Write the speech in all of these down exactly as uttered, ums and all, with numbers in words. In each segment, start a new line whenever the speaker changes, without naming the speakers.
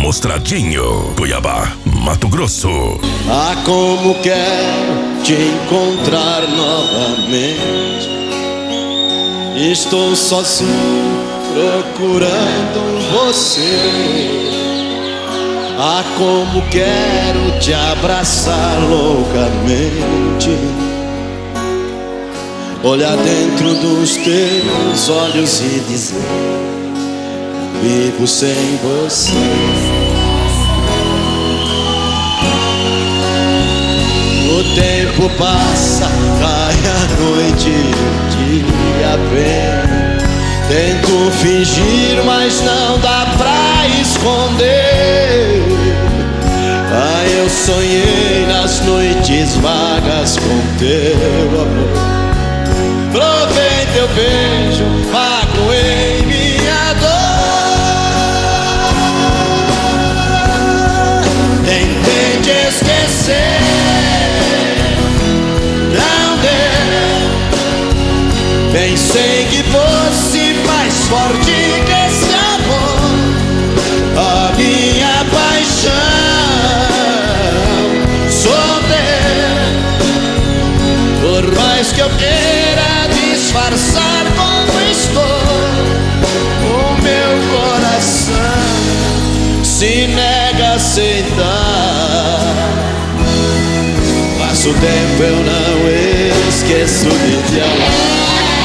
Mostradinho, Cuiabá, Mato Grosso.
Ah, como quero te encontrar novamente. Estou sozinho procurando você. Ah, como quero te abraçar loucamente. Olhar dentro dos teus olhos e dizer: vivo sem você. O tempo passa, cai a noite, o dia vem. Tento fingir, mas não dá pra esconder. Ah, eu sonhei nas noites vagas com teu amor. Provei teu beijo, magoei minha dor. Tentei te esquecer, não deu. Pensei que fosse mais forte que esse amor. A minha paixão sou teu. Por mais que eu queira disfarçar como estou, o meu coração se nega a aceitar. Passo o tempo, eu não esqueço de te amar.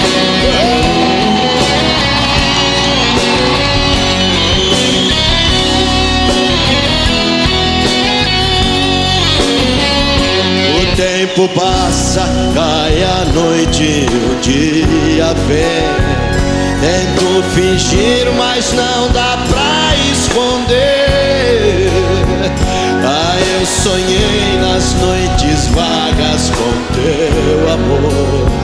O tempo passa, cai a noite, o dia vem. Tento fingir, mas não dá pra esconder. Ah, eu sonhei nas noites vagas com teu amor.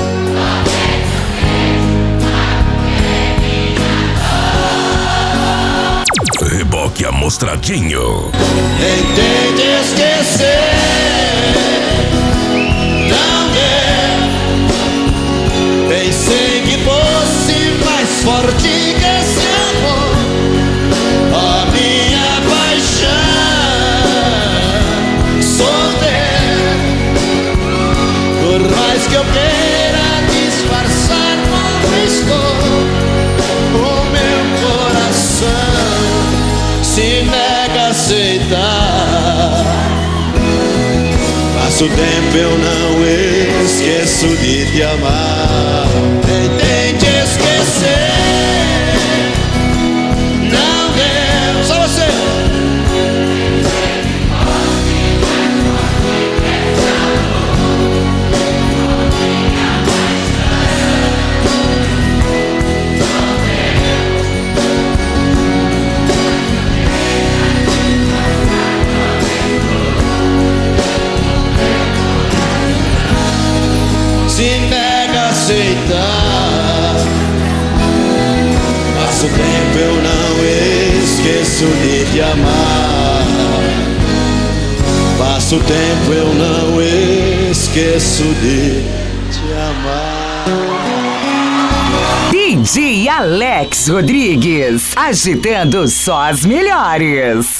Reboque Amostradinho.
Tentei te esquecer, não deu. Pensei que fosse mais forte que esse amor. A minha paixão sou teu. Por mais que eu queira disfarçar como estou, o meu coração se nega a aceitar. Passo o tempo, eu não esqueço de te amar. Tentei te esquecer, não deu. Só você. Se nega a aceitar. Passo o tempo, eu não esqueço de te amar. Passo o tempo, eu não esqueço de te amar.
D J Alex Rodrigues, agitando só as melhores.